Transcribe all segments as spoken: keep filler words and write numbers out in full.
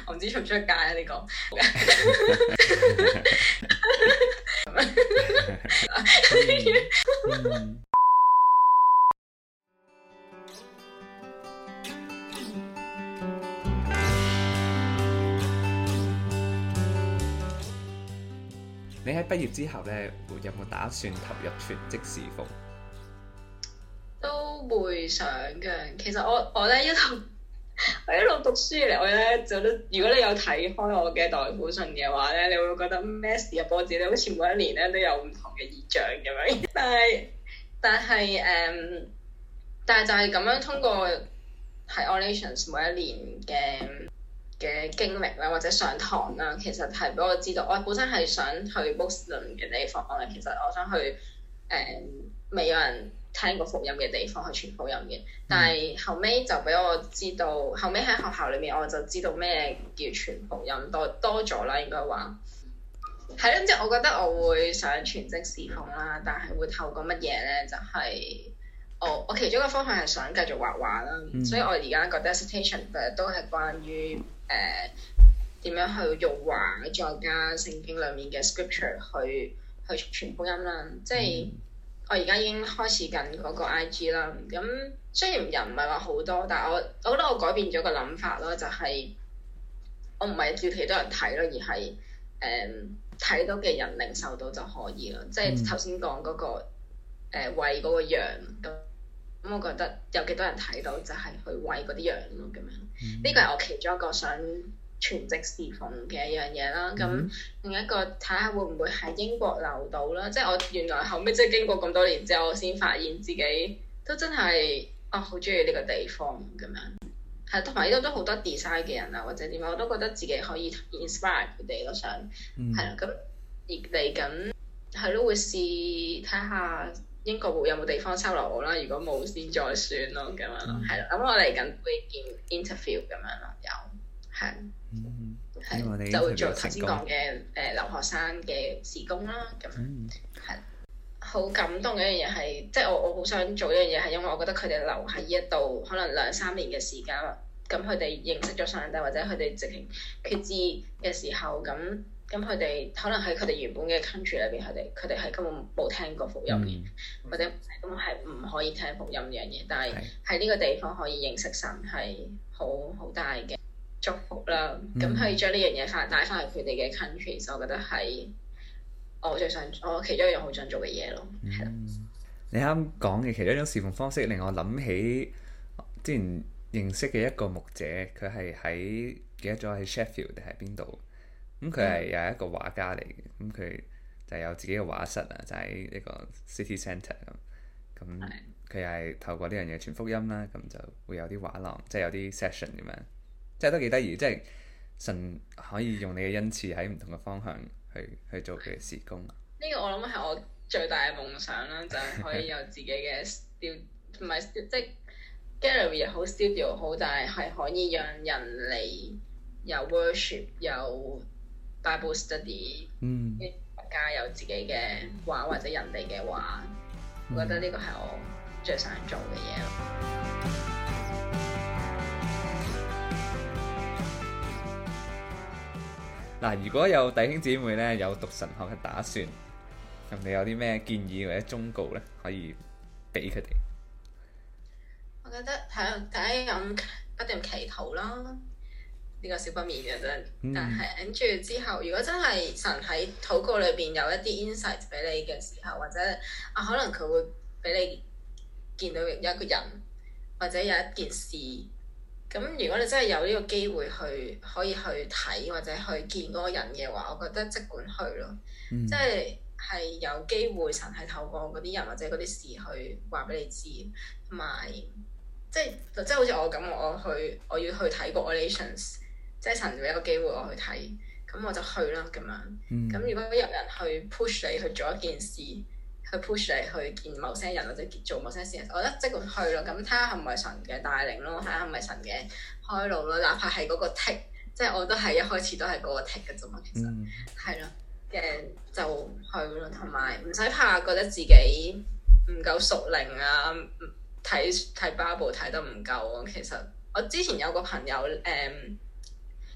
我唔知出唔出街啊？呢個嗯你喺畢業之後咧，會有冇打算投入全職侍奉？ 都會想嘅。其實我我咧一路我一路讀書嚟，我咧就都如果你有睇開我嘅代父信嘅話咧，你會覺得咩事啊？波子你好似每一年咧都有唔同嘅異象咁樣。但係但係誒、嗯，但係就係咁樣通過係 Olations 每一年嘅嘅經歷啦，或者上堂啦，其實係俾我知道，我本身係想去 Muslim 嘅地方嘅，其實我想去誒、嗯、未有人聽過福音嘅地方去傳福音嘅，但係後尾就俾我知道，後尾喺學校裏面我就知道咩叫傳福音多多咗啦，應該話係咯，即係我覺得我會想全職侍奉啦，但係會透過乜嘢咧？就係、是、我我其中一個方向係想繼續畫畫啦，嗯、所以我而家個 dissertation 誒都係關於誒點、呃、樣去用畫再加聖經裡面嘅 scripture 去去傳福音啦，即係。嗯我而家已經開始緊嗰個 I G 啦，咁雖然人唔係話好多，但係我我覺得我改變咗個諗法咯，就係、是、我唔係要幾多人睇咯，而係誒睇到嘅人領受到就可以咯，即係頭先講嗰個誒、呃、餵嗰個羊咁，咁我覺得有幾多人睇到就係去餵嗰啲羊咯，咁樣呢個係我其中一個想全職侍奉嘅一樣嘢啦，咁、嗯、另一個睇下會唔會喺英國留到啦，即係我原來後尾即係經過咁多年之後，我先發現自己都真係啊好中意呢個地方咁樣，係同埋呢度都好多 design 嘅人啊，或者點樣，我都覺得自己可以 inspire 佢哋咯，想係啦，咁、嗯、而嚟緊係咯會試睇下英國會有冇地方收留我啦，如果冇先再算咯咁樣咯，係啦、嗯，咁我嚟緊會見 interview 咁樣咯，有。係，係、嗯、就會做頭先講嘅誒留學生嘅事工啦，咁係好感動嘅一樣嘢係，即係我我好想做一樣嘢係，因為我覺得佢哋留喺呢一度可能兩三年嘅時間，咁佢哋認識咗上帝或者佢哋直情決志嘅時候，咁咁佢哋可能喺佢哋原本嘅 country 裏邊，佢哋佢哋係根本冇聽過福音嘅，嗯、或者根本係唔可以聽福音呢樣嘢，但係喺呢個地方可以認識神係好好大嘅祝福啦，咁可以將呢樣嘢翻帶翻去佢哋嘅 country，我覺得係我最想我其中一樣好想做嘅嘢咯。係啦、嗯， 你啱講嘅其中一種侍奉方式令我諗起之前認識嘅一個牧者，佢係喺記得咗喺 Sheffield 定係邊度，咁佢係又一個畫家嚟嘅，咁佢就有自己嘅畫室啊，就喺呢個 City Centre 咁，咁佢又係透過呢樣嘢傳福音啦，咁就會有啲畫廊，即係有啲 session 咁樣。即係都幾得意，即係神可以用你嘅恩賜喺唔同嘅方向去去做佢嘅事工。 呢個我諗係我最大嘅夢想啦，就係、是、可以有自己嘅 studio，唔係即係 gallery 又好 studio 又好，但係係可以讓人嚟有 worship 有 Bible study，嗯，加有自己嘅畫或者人哋嘅畫，嗯、我覺得呢個係我最想做嘅嘢咯。 嗱，如果有弟兄姊妹咧有讀神學嘅打算，咁你有啲咩建議或者忠告咧，可以俾佢哋？ 我覺得係第一咁不斷祈禱啦，呢、這個少不免嘅啫。嗯、但係跟住之後，如果真係神喺禱告裏邊有一啲 insight 俾你嘅時候，或者啊可能佢會俾你見到有一個人或者有一件事。咁如果你真係有呢個機會去可以去睇或者去見嗰個人嘅話，我覺得即管去咯，嗯、即係係有機會神係透過嗰啲人或者嗰啲事去話俾你知，同埋即係即係好似我咁，我去我要去睇個 Olations， 即係神俾一個機會我去睇，咁我就去啦咁樣。咁、嗯、如果有人去 push 你去做一件事，去 push 你去見某些人或者做某些事，我覺得即管去咯。咁睇下係咪神嘅帶領咯，睇下係咪神嘅開路咯。哪怕係嗰個 tick， 即係我都係一開始都係嗰個 tick 嘅啫嘛。其實係咯嘅就去咯，同埋唔使怕覺得自己唔夠屬靈啊，睇睇 Bible 睇得唔夠啊。其實我之前有個朋友誒、嗯、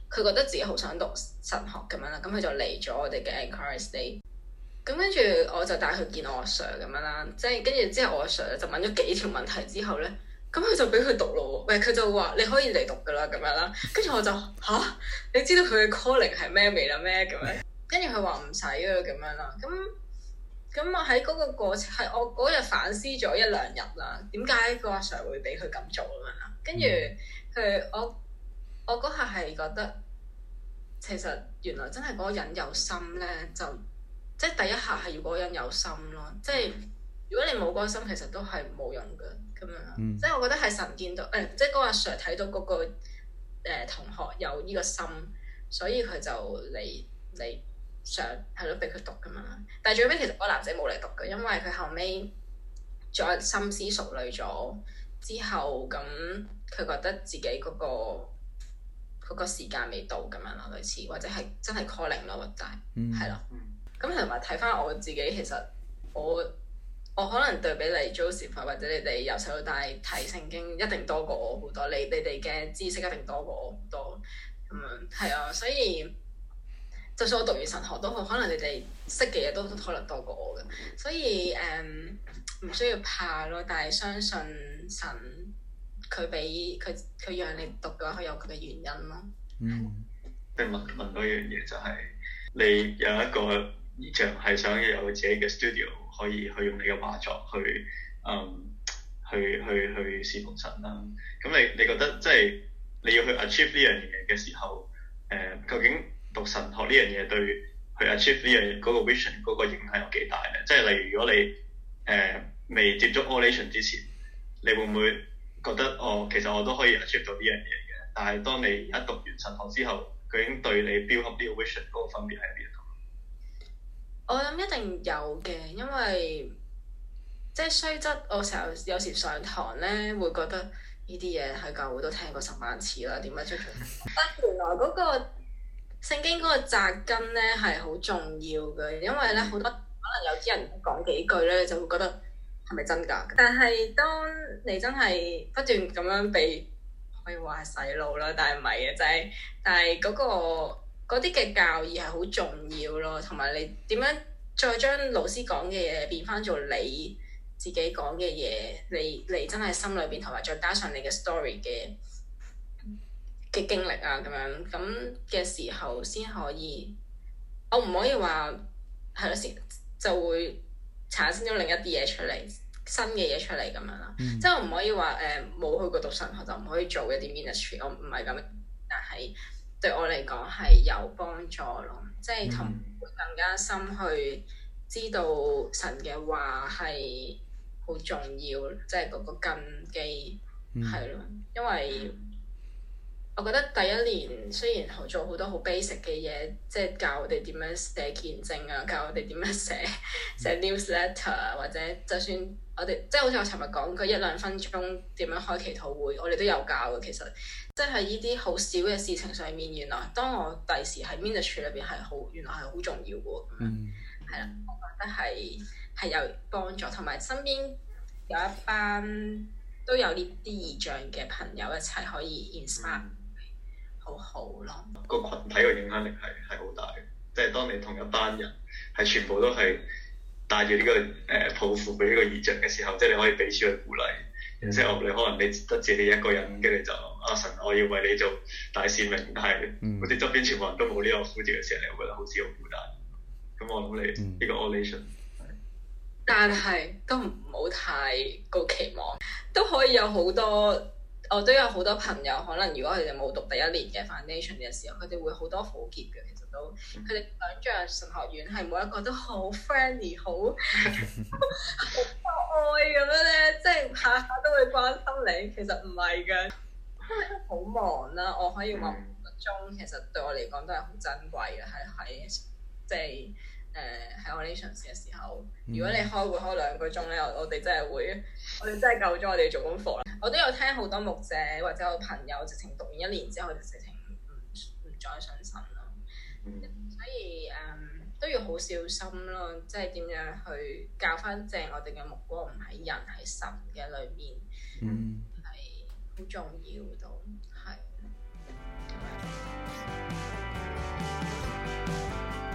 佢覺得自己好想讀神學咁樣啦，咁佢就嚟咗我哋嘅 Anchorage State。咁跟住我就帶佢見我阿 Sir 咁樣啦，即係跟住之後我阿 Sir 就問咗幾條問題之後咧，咁佢就俾佢讀咯喎，喂佢就話你可以嚟讀噶啦咁樣啦，跟住我就吓，你知道佢嘅 calling 係咩未啦咩咁樣，跟住佢話唔使啊咁樣啦，咁咁我喺嗰個過程係我嗰日反思咗一兩日啦，點解個阿 Sir 會俾佢咁做咁樣啦，跟住佢我我嗰下係覺得其實原來真係嗰個人有心咧就。即係第一下係要嗰個人有心咯，即係如果你冇嗰個心，其實都係冇用嘅咁樣。嗯、即係我覺得係神見到誒、呃，即係嗰個阿 Sir 睇到嗰、嗰個、呃、同學有呢個心，所以佢就嚟嚟想係咯俾佢讀咁樣。但係最尾其實嗰個男仔冇嚟讀嘅，因為佢後尾再深思熟慮咗之後，咁佢覺得自己嗰、嗰個嗰、嗰個時間未到咁樣咯，類似或者係真係 calling 咯，或者係咯。咁同埋睇翻我自己，其實我我可能對比你 Joseph 或者你哋由細到大睇聖經一定多過我好多，你你哋嘅知識一定多過我好多咁樣，係啊，所以就算我讀完神學都好，可能你哋識嘅嘢都可能多過我嘅，所以誒唔、um, 需要怕咯，但係相信神佢俾佢佢讓你讀嘅話，佢有佢嘅原因咯。 嗯，即係問問嗰樣嘢就係、是、你有一個意象係想有自己嘅 studio， 可以去用你嘅畫作去，嗯，去去去侍奉神啦。咁你你覺得即係你要去 achieve 呢樣嘢嘅時候，誒、呃，究竟讀神學呢樣嘢對去 achieve 呢樣嗰個 vision 嗰個影響有幾大咧？即係例如如果你誒未、呃、接觸 Oration 之前，你會唔會覺得哦，其實我都可以 achieve 到呢樣嘢嘅？但係當你一讀完神學之後，究竟對你 build up 呢個 vision 嗰個分別喺邊度？ 我諗一定有嘅，因為即係雖則我成日有時上堂咧，會覺得呢啲嘢喺教會都聽過十萬次啦，點解出咗？但原來嗰個聖經嗰個扎根咧係好重要嘅，因為咧好多可能有啲人講幾句咧，就會覺得係咪真㗎？但係當你真係不斷咁樣被可以話係洗腦啦，但係唔係嘅，就係但係嗰個。嗰啲嘅教義係好重要咯，同埋你點樣再將老師講嘅嘢變翻做你自己講嘅嘢，你你真係心裏邊，同埋再加上你嘅 story 嘅嘅經歷啊咁樣，咁嘅時候先可以，我唔可以話係咯，先就會產生咗另一啲嘢出嚟，新嘅嘢出嚟咁樣啦。嗯、即係我唔可以話誒冇去過讀神學就唔可以做一啲 ministry，我唔係咁，但係。對我嚟講係有幫助咯，即係同更加深去知道神嘅話係好重要，即係嗰個根基係咯、嗯。因為我覺得第一年雖然做好多好 basic 嘅嘢，即係教我哋點樣寫見證啊，教我哋點樣寫寫 newsletter，或者就算我哋即係好似我尋日講嗰一兩分鐘點樣開祈禱會，我哋都有教嘅其實。即係呢啲好少嘅事情上面，原來當我第時喺 ministry 裏邊係好，原來係好重要嘅喎。嗯，係啦，我覺得係係有幫助，同埋身邊有一班都有呢啲異象嘅朋友一齊可以 inspire，好好咯。 個群體嘅影響力係係好大嘅，即係當你同一班人係全部都係帶住呢個誒、呃、抱負俾呢個異象嘅時候，即係你可以彼此去鼓勵。然之後你可能你得自己一個人，跟住就阿、啊、神，我要為你做大使命，但係嗰啲側邊全部人都冇呢個呼召嘅時候，你會覺得好似好孤單。咁我諗你呢、嗯、個 Oration， 但係都唔好太高期望，都可以有好多。我都有好多朋友，可能如果佢哋冇讀第一年嘅 Foundation 嘅時候，佢哋會好多火結嘅。其實都佢哋想像神學院係每一個都好 friendly， 好好多愛咁樣咧，即係下下都會關心你。其實唔係嘅，好忙啦。我可以話五個鐘，其實對我嚟講都係好珍貴嘅。係喺即係誒喺 Oration 嘅時候，如果你開會開兩個鐘咧，我我哋真係會，我哋真係夠咗我哋做功課啦。我都有聽好多牧者或者我朋友直情讀完一年之後就直情唔唔再信神咯，嗯、所以誒、嗯、都要好小心咯，即係點樣去教翻正我哋嘅目光唔喺人喺神嘅裏面，係好、嗯、重要到係。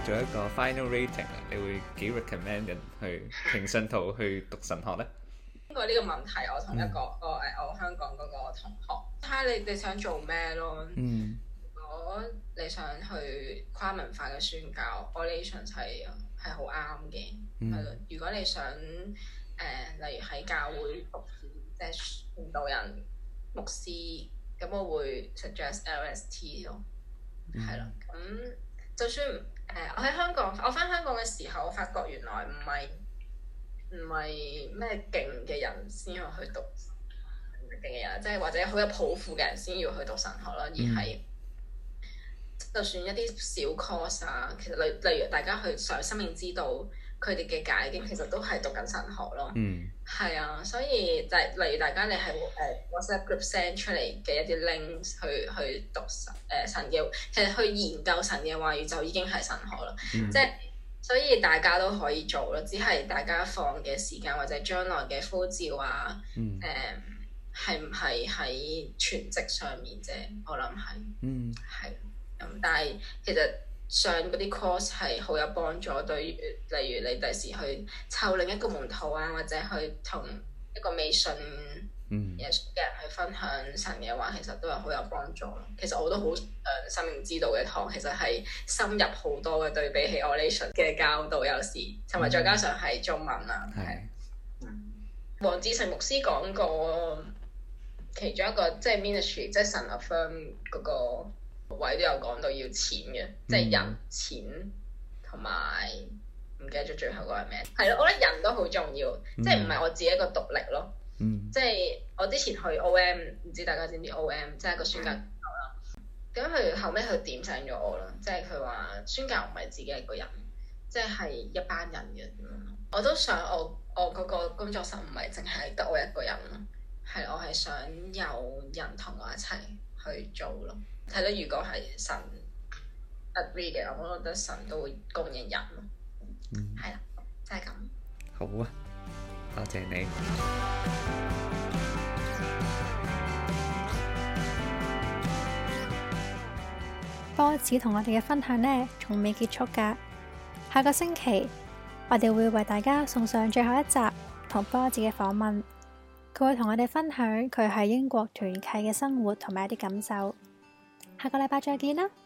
做一個 final rating 啊，你會幾 recommend 人去平信徒去讀神學咧？ 經過呢個問題，我同一個我誒、嗯、我香港嗰個同學睇下你哋想做咩咯。 嗯， 如果你想去跨文化嘅宣教 Olations 係係好啱嘅，係咯、嗯。如果你想誒、呃，例如喺教會服侍，即係傳道人、牧師，咁我會 suggest L S T 咯，係咯、嗯。咁就算誒、呃，我喺香港，我返香港嘅時候，我發覺原來唔係。唔係咩勁嘅人先要去讀勁嘅人，即係或者好有抱負嘅人先要去讀神學咯，而係、嗯、就算一啲小 course 啊，其實例例如大家去上生命之道，佢哋嘅解經其實都係讀緊神學咯。嗯，係啊，所以就係例如大家你係誒 WhatsApp group send 出嚟嘅一啲 link 去去讀神誒、呃、神嘅，其實去研究神嘅話語就已經係神學啦，嗯、即係。所以大家都可以做咯，只係大家放嘅時間或者將來嘅呼召啊，誒係唔係喺全職上面啫？我諗係，嗯，係咁、嗯。但係其實上嗰啲 course 係好有幫助，對於例如你第時去湊另一個門徒啊，或者去同一個未信耶穌嘅人去分享神嘅話，其實都係好有幫助咯。其實我都好誒生命之道嘅堂，其實係深入好多嘅，對比起 Olations 嘅教導有時，同埋再加上係中文啊。係、嗯。黃志成牧師講過其中一個即係 ministry，即係神 affirm 嗰個位都有講到要錢嘅，嗯、即係人錢同埋唔記得咗最後嗰個係咩？係咯，我覺得人都好重要，嗯、即係唔係我自己一個獨力咯。嗯、即係我之前去 O M， 唔知大家知唔知 O M， 即係個宣教機構啦。咁佢後尾佢點醒咗我啦，即係佢話宣教唔係自己一個人，即係一班人嘅咁樣。我都想我我嗰個工作室唔係淨係得我一個人咯，係我係想有人同我一齊去做咯。睇到如果係神 agree 嘅，我覺得神都會供應人咯。嗯，係啦，就係咁。 好啊。多謝你。 波子同我哋嘅分享呢，仲未結束㗎。下個星期我哋會為大家送上最後一集同波子嘅訪問，佢會同我哋分享佢喺英國團契嘅生活同埋一啲感受。下個禮拜再見啦！